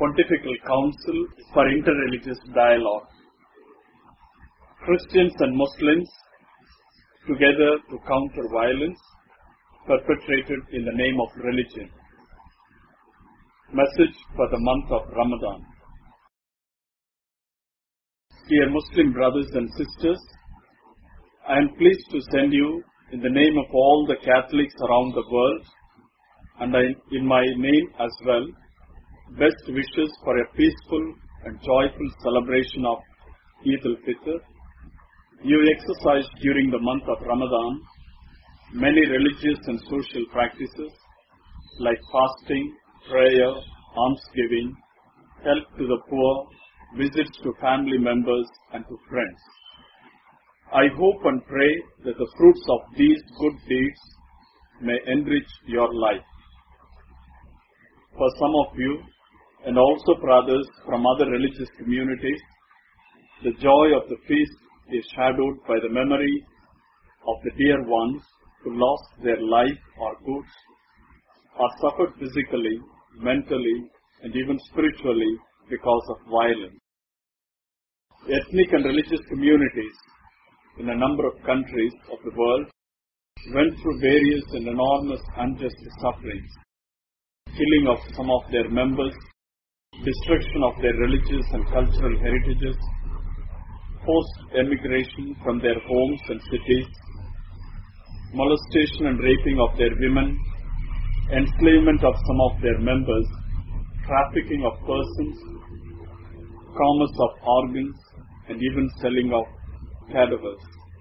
Pontifical Council for Interreligious Dialogue. Christians and Muslims together to counter violence perpetrated in the name of religion. Message for the month of Ramadan. Dear Muslim brothers and sisters, I am pleased to send you, in the name of all the Catholics around the world, and in my name as well, best wishes for a peaceful and joyful celebration of Eid al-Fitr. You exercise during the month of Ramadan many religious and social practices like fasting, prayer, almsgiving, help to the poor, visits to family members and to friends. I hope and pray that the fruits of these good deeds may enrich your life. For some of you, and also for others from other religious communities, the joy of the feast is shadowed by the memory of the dear ones who lost their life or goods, or suffered physically, mentally, and even spiritually because of violence. Ethnic and religious communities in a number of countries of the world went through various and enormous unjust sufferings, killing of some of their members, destruction of their religious and cultural heritages, forced emigration from their homes and cities, molestation and raping of their women, enslavement of some of their members, trafficking of persons, commerce of organs, and even selling of cadavers.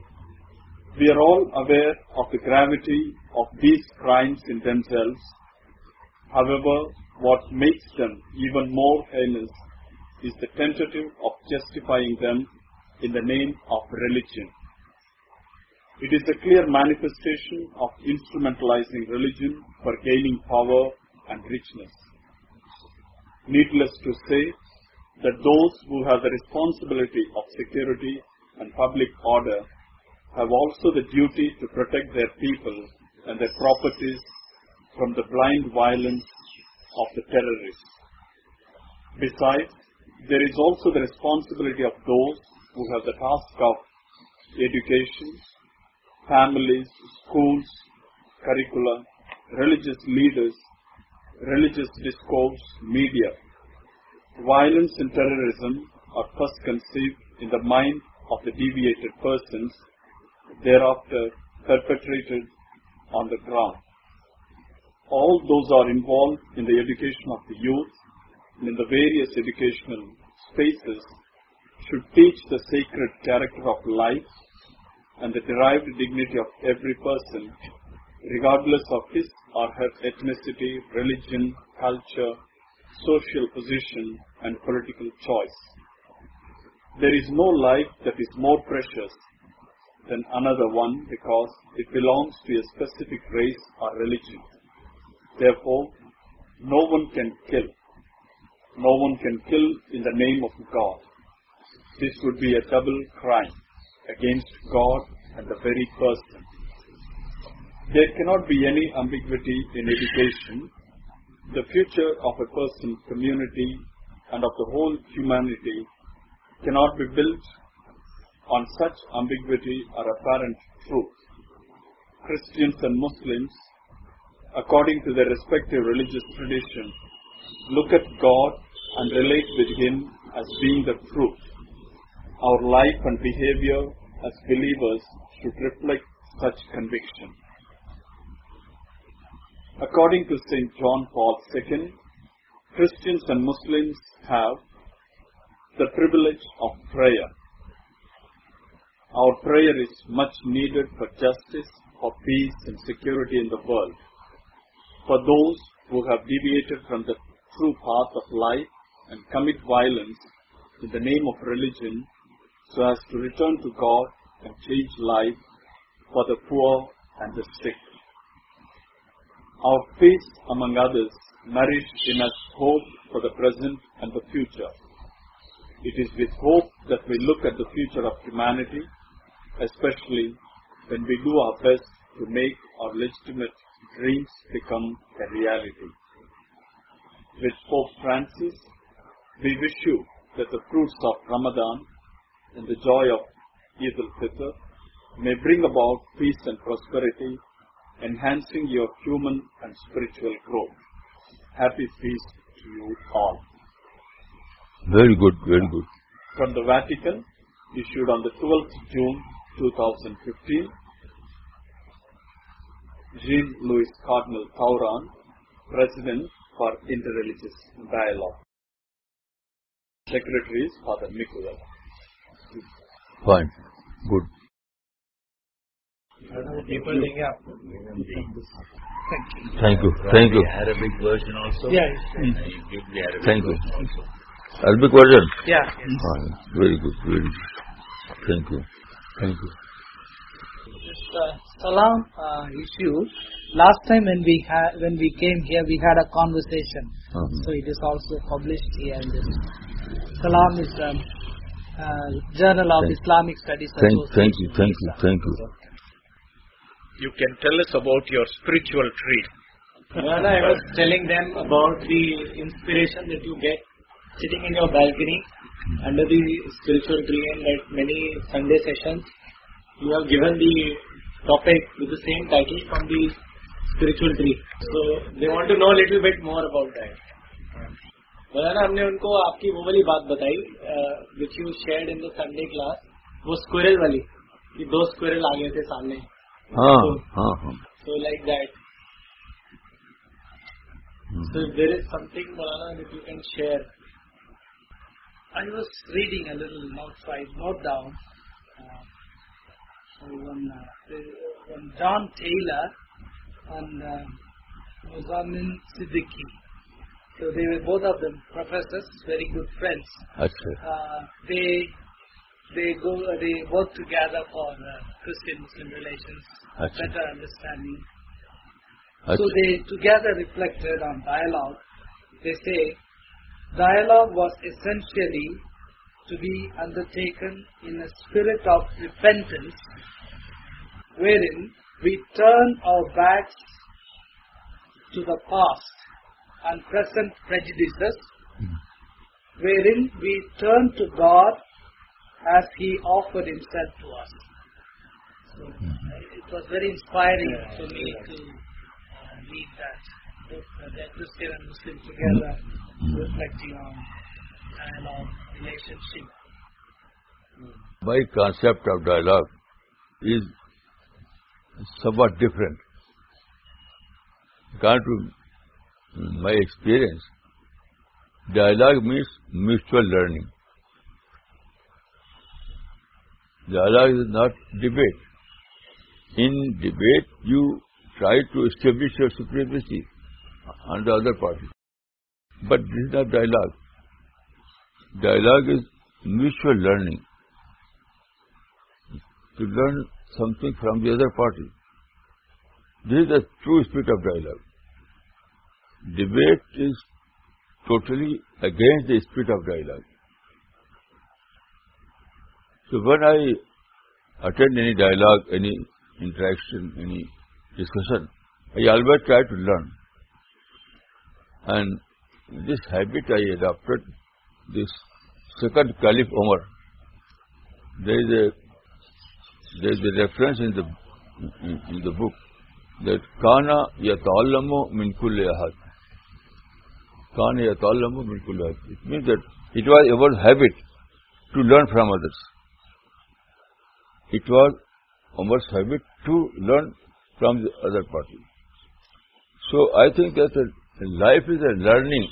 We are all aware of the gravity of these crimes in themselves. However, what makes them even more heinous is the tentative of justifying them in the name of religion. It is a clear manifestation of instrumentalizing religion for gaining power and richness. Needless to say that those who have the responsibility of security and public order have also the duty to protect their people and their properties from the blind violence of the terrorists. Besides, there is also the responsibility of those who have the task of education, families, schools, curricula, religious leaders, religious discourse, media. Violence and terrorism are first conceived in the mind of the deviated persons, thereafter perpetrated on the ground. All those are involved in the education of the youth and in the various educational spaces should teach the sacred character of life and the derived dignity of every person, regardless of his or her ethnicity, religion, culture, social position, and political choice. There is no life that is more precious than another one because it belongs to a specific race or religion. Therefore, no one can kill. No one can kill in the name of God. This would be a double crime against God and the very person. There cannot be any ambiguity in education. The future of a person, community, and of the whole humanity cannot be built on such ambiguity or apparent truth. Christians and Muslims, according to their respective religious traditions, look at God and relate with Him as being the truth. Our life and behavior as believers should reflect such conviction. According to St. John Paul II, Christians and Muslims have the privilege of prayer. Our prayer is much needed for justice, for peace and security in the world. For those who have deviated from the true path of life and commit violence in the name of religion so as to return to God and change life for the poor and the sick. Our faith, among others, nourish in us hope for the present and the future. It is with hope that we look at the future of humanity, especially when we do our best to make our legitimate dreams become a reality. With Pope Francis We wish you that the fruits of Ramadan and the joy of Eid al-Fitr may bring about peace and prosperity, enhancing your human and spiritual growth. Happy feast to you all. Very good, very good. From the Vatican, issued on the 12th June 2015, Jean-Louis Cardinal Tauran, President for Interreligious Dialogue. Secretary is Father Nicola. Fine, good. Thank you. Thank you. Arabic version also? Yeah. You give the Arabic Thank you. version also. Arabic version? Yeah. Fine. Very good, very good. Thank you. Thank you. This salam issue. Last time when we came here, we had a conversation. So it is also published here. And this salam is Journal of Islamic Studies Thank you. You can tell us about your spiritual tree. I was telling them about the inspiration that you get sitting in your balcony under the spiritual tree, and at many Sunday sessions you have given the topic with the same title from the spiritual tree. So they want to know a little bit more about that. हमने उनको आपकी वो वाली बात बताई which you shared in the Sunday class, वो squirrel वाली कि 2 squirrel आ गए थे सामने. So like that. So if there is something, Maulana, that you can share. I was reading a little outside, note down. When John Taylor and Muzamin Siddiqui, so they were both of them professors, very good friends. They work together for Christian-Muslim relations, better understanding. So they together reflected on dialogue. They say, dialogue was essentially to be undertaken in a spirit of repentance, wherein we turn our backs to the past and present prejudices, wherein we turn to God as He offered Himself to us. So it was very inspiring for me to read that, that Christian and Muslim together reflecting on dialogue, relationship. My concept of dialogue is somewhat different. According to my experience, dialogue means mutual learning. Dialogue is not debate. In debate, you try to establish your supremacy on the other party. But this is not dialogue. Dialogue is mutual learning. To learn something from the other party. This is the true spirit of dialogue. Debate is totally against the spirit of dialogue. So when I attend any dialogue, any interaction, any discussion, I always try to learn. And this habit I adopted, this second Caliph Umar. There is a reference in the book that Kana yata'allamu min kulli ahad. Kana yata'allamu min kulli ahad. It means that it was our habit to learn from others. It was Umar's habit to learn from the other party. So I think that life is a learning.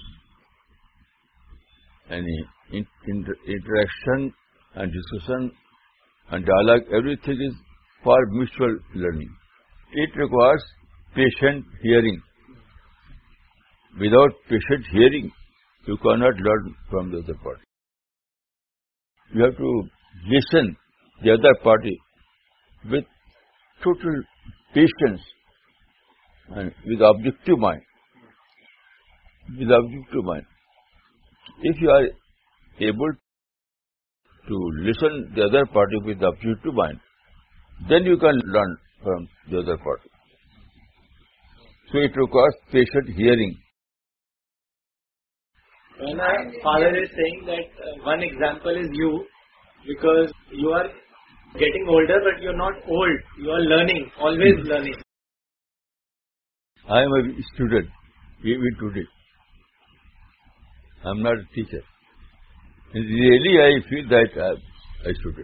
Any interaction and discussion and dialogue, everything is for mutual learning. It requires patient hearing. Without patient hearing, you cannot learn from the other party. You have to listen the other party with total patience and with objective mind. With objective mind. If you are able to listen the other party with objective mind, then you can learn from the other party. So it requires patient hearing. When our father is saying that one example is you, because you are getting older but you are not old. You are learning, always learning. I am a student, even today. I am not a teacher. And really I feel that I am a student.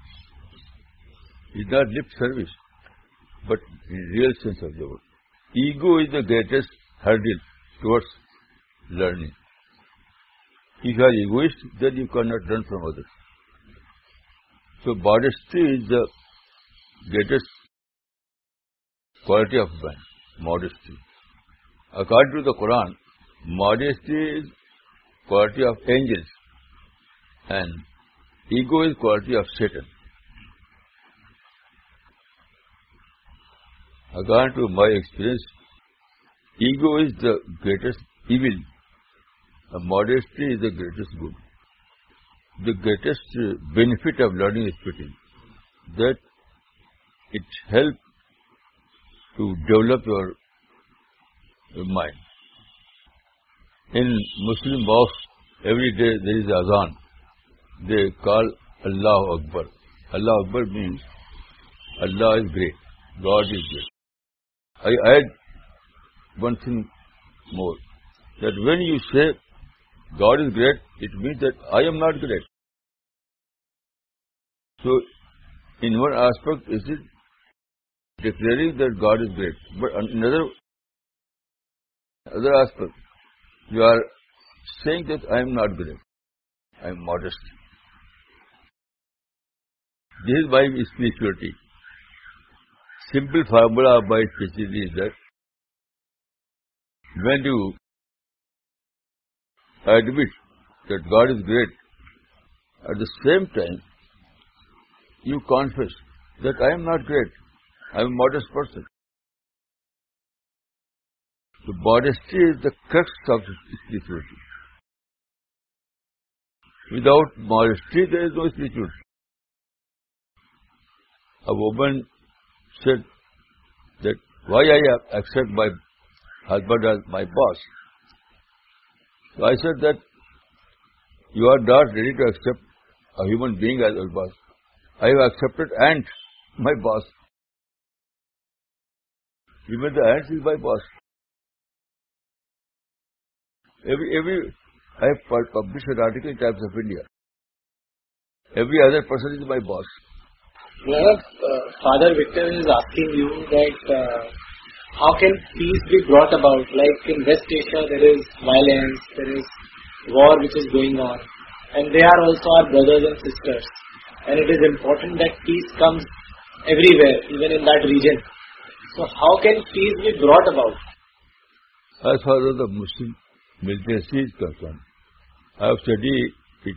It's not lip service, but in real sense of the word. Ego is the greatest hurdle towards learning. If you are egoist, then you cannot learn from others. So modesty is the greatest quality of man. Modesty. According to the Quran, modesty is quality of angels and ego is quality of Satan. According to my experience, ego is the greatest evil and modesty is the greatest good. The greatest benefit of learning is spitting, that it helps to develop your mind. In Muslim mosques, every day there is azan. They call Allah Akbar. Allah Akbar means Allah is great, God is great. I add one thing more, that when you say God is great, it means that I am not great. So, in one aspect, is it declaring that God is great, but in other aspect, you are saying that I am not great, I am modest. This is my spirituality. Simple formula of my spirituality is that when you admit that God is great, at the same time, you confess that I am not great, I am a modest person. So modesty is the crux of spirituality. Without modesty, there is no spirituality. A woman said that, why I accept my husband as my boss? So I said that you are not ready to accept a human being as your boss. I have accepted ant, my boss. Even the ant is my boss. I have published an article in Times of India. Every other person is my boss. Father Victor is asking you that how can peace be brought about? Like in West Asia, there is violence, there is war which is going on, and they are also our brothers and sisters. And it is important that peace comes everywhere, even in that region. So how can peace be brought about? As far as the Muslim militancy is concerned, I have studied it,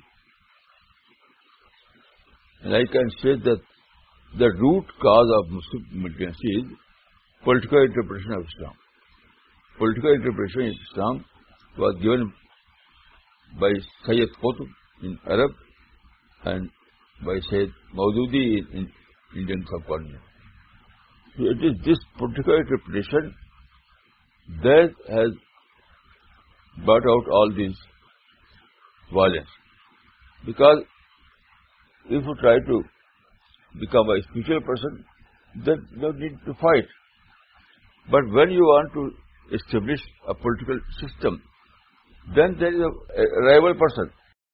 and I can say that the root cause of Muslim militancy is political interpretation of Islam. Political interpretation of Islam was given by Sayyid Qutb in Arab and by Sayyid Maududi in Indian subcontinent. So it is this political interpretation that has brought out all these violence. Because if you try to become a spiritual person, then you need to fight. But when you want to establish a political system, then there is a rival person.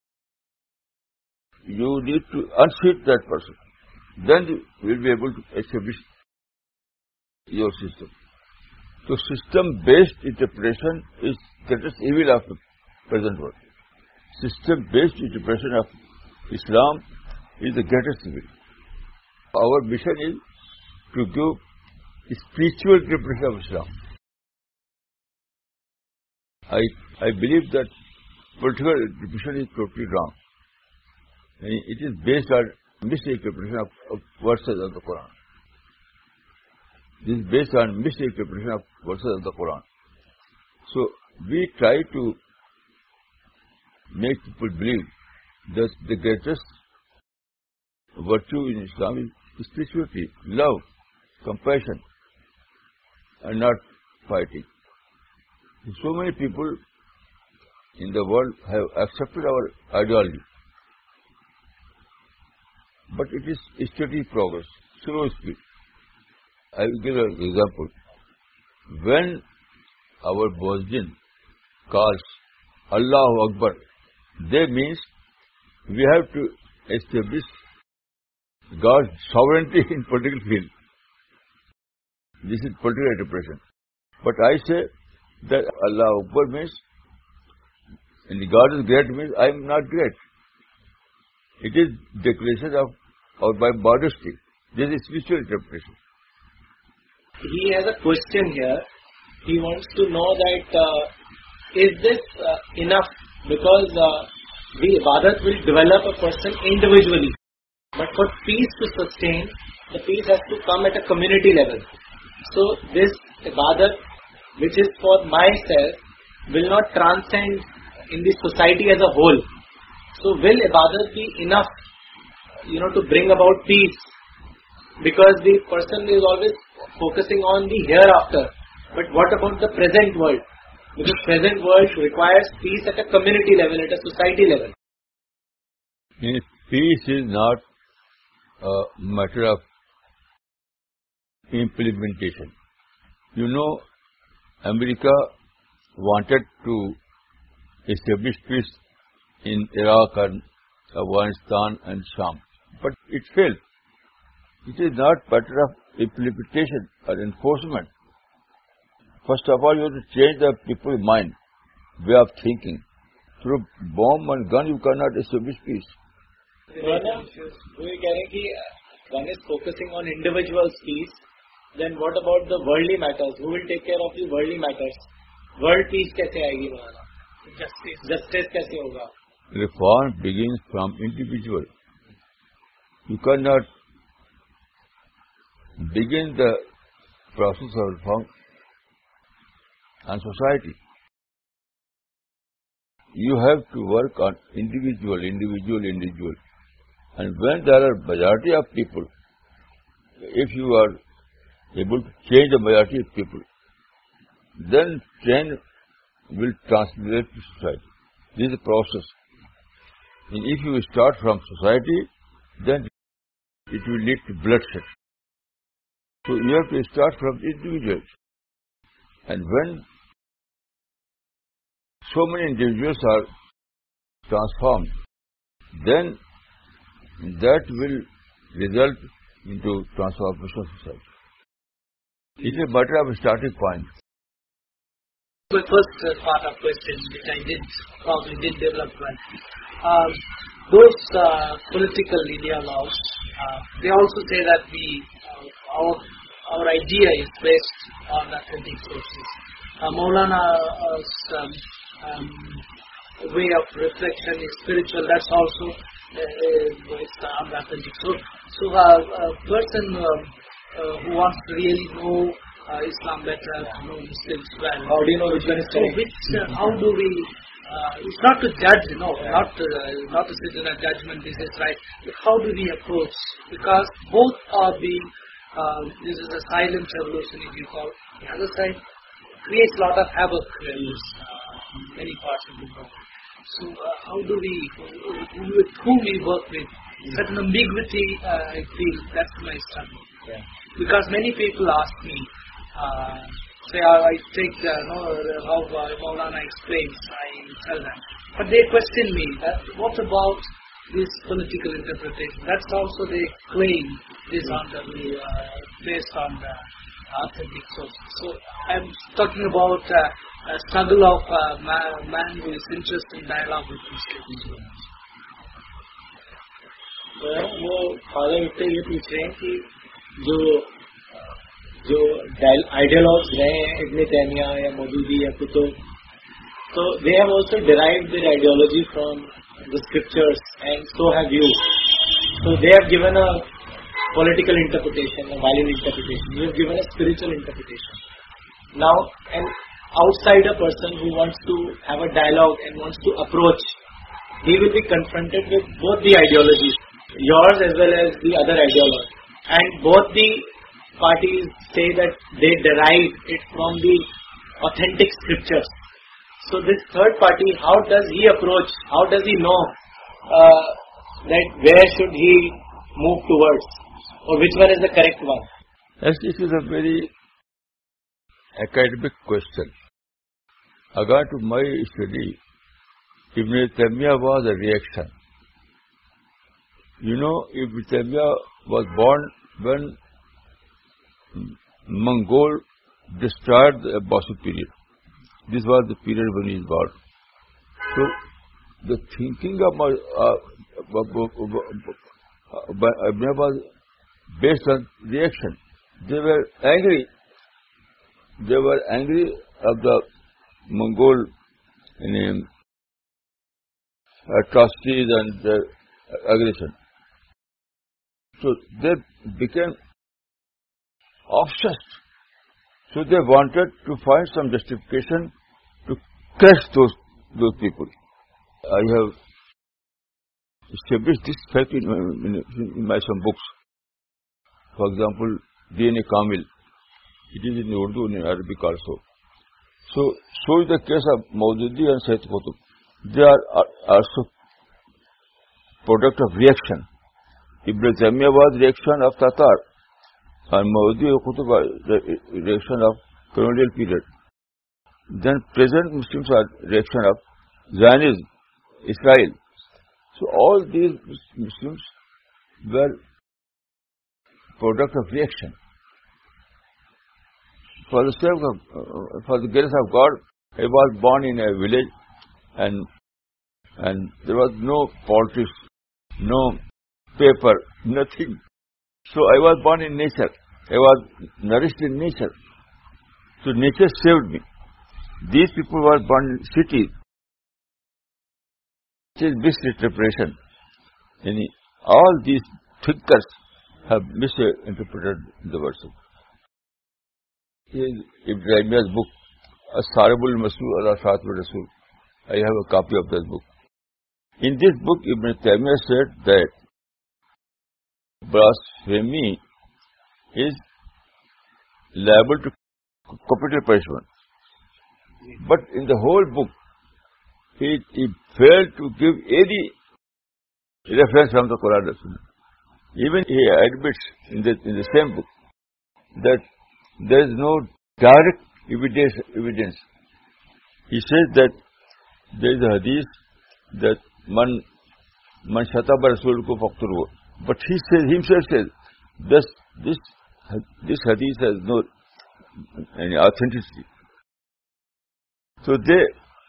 You need to unseat that person. Then you will be able to establish your system. So system-based interpretation is the greatest evil of the present world. System-based interpretation of Islam is the greatest evil. Our mission is to give spiritual interpretation of Islam. I believe that political interpretation is totally wrong. It is based on misinterpretation of verses of the Quran. This is based on misinterpretation of verses of the Quran. So we try to make people believe that the greatest virtue in Islam is spirituality, love, compassion, and not fighting. So many people in the world have accepted our ideology. But it is steady progress, slow speed. I will give an example. When our Bosnian calls Allahu Akbar, they means we have to establish God's sovereignty in political field. This is political interpretation. But I say that Allahu Akbar means, and God is great means I am not great. It is declaration of by modesty. This is spiritual interpretation. He has a question here. He wants to know that is this enough? Because the ibadat will develop a person individually. But for peace to sustain, the peace has to come at a community level. So this ibadat, which is for myself, will not transcend in the society as a whole. So will ibadat be enough, to bring about peace? Because the person is always focusing on the hereafter. But what about the present world? Because present world requires peace at a community level, at a society level. Peace is not a matter of implementation. America wanted to establish peace in Iraq and Afghanistan and Sham, but it failed. It is not matter of implementation or enforcement. First of all, you have to change the people's mind, way of thinking. Through bomb and gun, you cannot establish peace. One is focusing on individual peace. Then what about the worldly matters? Who will take care of the worldly matters? World peace कैसे आएगी बनाना? Justice कैसे होगा? Reform begins from individual. You cannot begin the process of reform on society. You have to work on individual. And when there are majority of people, if you are able to change the majority of people, then change will translate to society. This is a process. And if you start from society, then it will lead to bloodshed. So you have to start from individuals. And when so many individuals are transformed, then that will result into transformation of society. It is a matter of a starting point. The first part of question, which I probably did develop well. Those political ideologues, they also say that our idea is based on authentic sources. Maulana's way of reflection is spiritual. That's also based on authentic source. So a person who wants to really know Islam better, know Muslims well. How do you know which one is correct? How do we? It's not to judge, not to sit in a judgment. This is right. But how do we approach? Because both are being. This is a silent revolution, if you call. The other side creates a lot of havoc in many parts of the world. So how do we, with whom we work with? Certain ambiguity, I feel that's my struggle. Yeah. Because many people ask me, I take how Maulana explains, I tell them. But they question me that what about this political interpretation? That's also they claim is based on the authentic sources. So I'm talking about a struggle of a man who is interested in dialogue with Muslims. वो father उससे ये पूछ रहे हैं कि जो ideologues रहे हैं इब्न तैमिया या मौदूदी या Qutub, so they have also derived their ideology from the scriptures, and so have you. So they have given a political interpretation, a violent interpretation. You have given a spiritual interpretation. Now, an outsider person who wants to have a dialogue and wants to approach, he will be confronted with both the ideologies, yours as well as the other ideology. And both the parties say that they derive it from the authentic scriptures. So this third party, how does he approach? How does he know that where should he move towards, or which one is the correct one? Yes, this is a very academic question. According to my study, Ibn Taymiyyah was a reaction. You know, Ibn Taymiyyah was born when Mongol destroyed the Abbasid period. This was the period when he was born. So, the thinking of Ibn was based on reaction. They were angry. They were angry of the Mongol atrocities and the aggression. So they became obsessed. So they wanted to find some justification to crush those people. I have established this fact in my some books. For example, D.N.A. Kamil. It is in Urdu and in Arabic also. So is the case of Maududi and Sayyid Qutb. They are also product of reaction. Ibn Taymiyyah was reaction of Tatar, and Maududi and Qutb was reaction of colonial period. Then present Muslims are reaction of Zionism, Israel. So all these Muslims were product of reaction. For the sake of, for the grace of God, I was born in a village, and there was no politics, no paper, nothing. So I was born in nature. I was nourished in nature. So nature saved me. These people were born in cities. It is misinterpretation. All these thinkers have misinterpreted the verse. Ibn Taymiyyah's book, As-Saribul Masul ala Fatul Rasul. I have a copy of that book. In this book, Ibn Taymiyyah said that blasphemy is liable to capital punishment. But in the whole book, he failed to give any reference from the Quran and Sunnah. Even he admits in the same book that there is no direct evidence. He says that there is a hadith that man shataba rasul ko faqturu. But he says, himself says, this hadith has no any authenticity. So they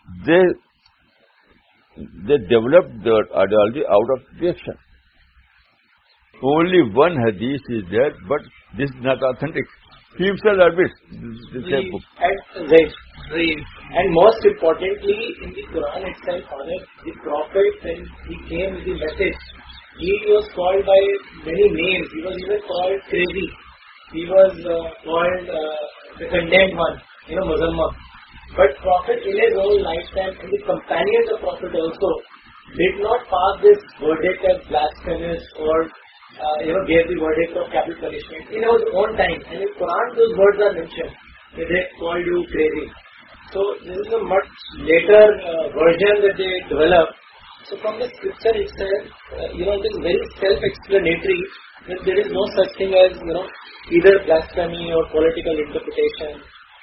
developed their ideology out of reaction. Only one hadith is there, but this is not authentic. He himself admits the same book. And most importantly, in the Quran itself, the Prophet, when he came with the message, he was called by many names. He was even called crazy. He was called the condemned one, Muzammam. But Prophet in his own lifetime, and the companions of Prophet also, did not pass this verdict as blasphemous or gave the verdict of capital punishment in his own time. And in Quran, those words are mentioned. They called you crazy. So this is a much later version that they developed. So from the scripture itself, it is very self-explanatory that there is no such thing as either blasphemy or political interpretation.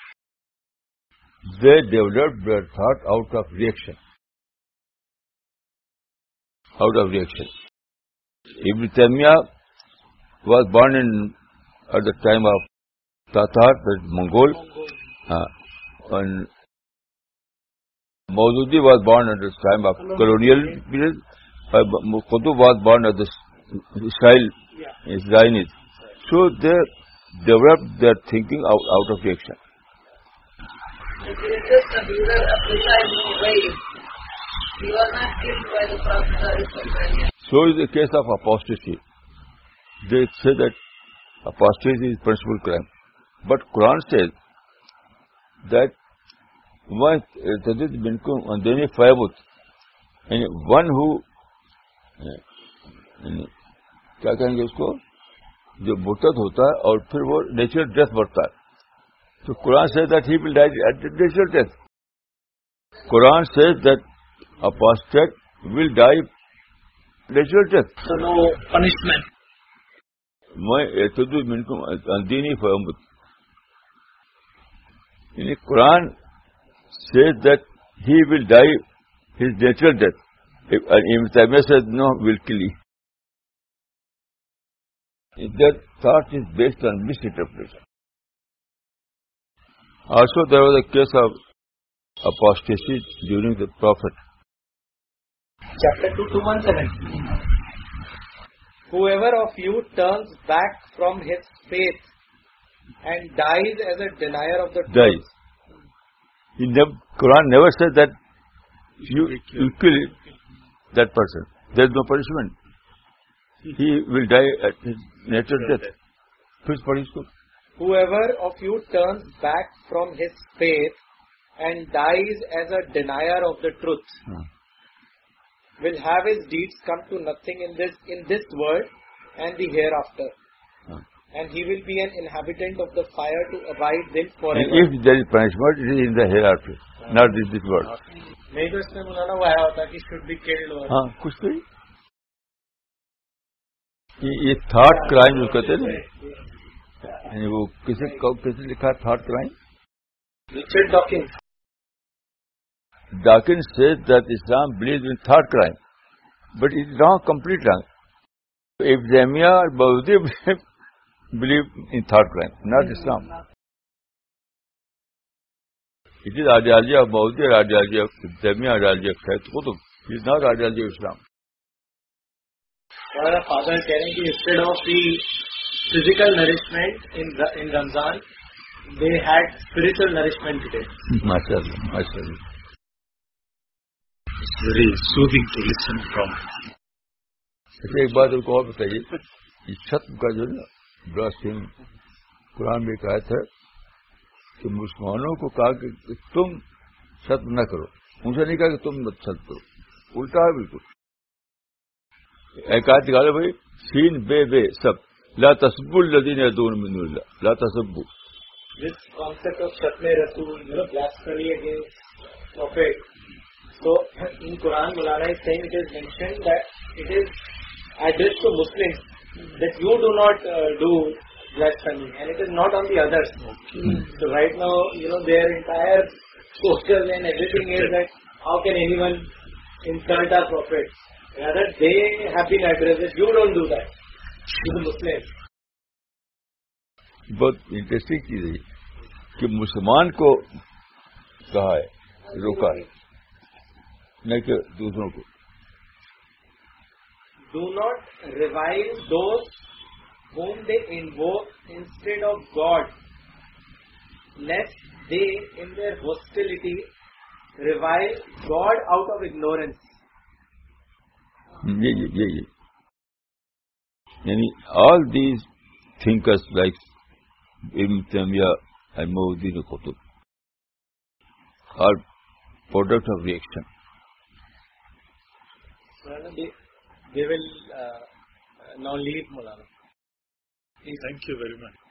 They developed their thought out of reaction. Ibn Taymiyyah was born at the time of Tatar, the Mongol, and Maududi was born at the time of colonial period. Qutb was born at the Israelis. So they developed their thinking out of reaction. It is just a precise way. He was not killed by the Prophet. So is the case of apostasy. They say that apostasy is punishable crime. But Quran says that one who क्या कहेंगे उसको जो मुर्तद होता है और फिर वो natural death मरता है तो कुरान से that he will die at natural death Quran says that apostate will die natural death. So no punishment. मैं एतदु मिनकुम अंदीनी फहमत. In the Quran says that he will die his natural death. If Ibn Taymiyyah says no, will kill you. That thought is based on misinterpretation. Also, there was a case of apostasy during the Prophet. Chapter 2, 217. Whoever of you turns back from his faith and dies as a denier of the truth. Quran never says that you kill that person. There is no punishment. He will die at his natural death. Please pardon me. Whoever of you turns back from his faith and dies as a denier of the truth will have his deeds come to nothing in this world and the hereafter. And he will be an inhabitant of the fire to abide then forever. And if there is punishment, it is in the hereafter, not in this world. नहीं तो इसमें बुलाना हुआ होता कि should be killed or. हाँ कुछ तो ये थॉट क्राइम जो कहते हैं ना, वो किसे लिखा thought crime? Richard Dawkins. Dawkins says that Islam believes in thought crime, but it is wrong, complete wrong. If Jamia or Baudi believe in thought crime, not Islam. It is ideology of Baudi or ideology of Jamia, ideology of Shaykh Qutb. It is not ideology of Islam. Our father is telling you instead of the physical nourishment in Ramzan, they had spiritual nourishment today. MashaAllah, MashaAllah. It's very soothing to listen from. अच्छा एक बात को और बताइए, इस छत्म का जो ना बड़ा सीन कुरान में कहा था कि मुसलमानों को कहा कि तुम छत्म न करो, उनसे नहीं कहा कि तुम मत छत्म करो, उल्टा है बिल्कुल. एक आयत निकालो भाई, सीन बे सब ला तसब्बुल लदीन यदून मिन दुनिल्लाह, ला तसब्बु. This concept of Shatme Rasul, blasphemy against Prophet. So in Quran, Mulana is saying, it is mentioned that it is addressed to Muslims that you do not do blasphemy, and it is not on the others. So right now, their entire focus and everything is that how can anyone insult our Prophet? Rather, they have been addressed that you don't do that to the Muslims. बहुत interesting चीज है कि मुसलमान को कहा है, रोका है, नहीं कि दूसरों को. Do not revile those whom they invoke instead of God, lest they in their hostility revile God out of ignorance. ये यानी all these thinkers like Ibn Taymiyyah and Mu'addin Qutb are product of reaction. They will now leave Mulana. Thank you very much.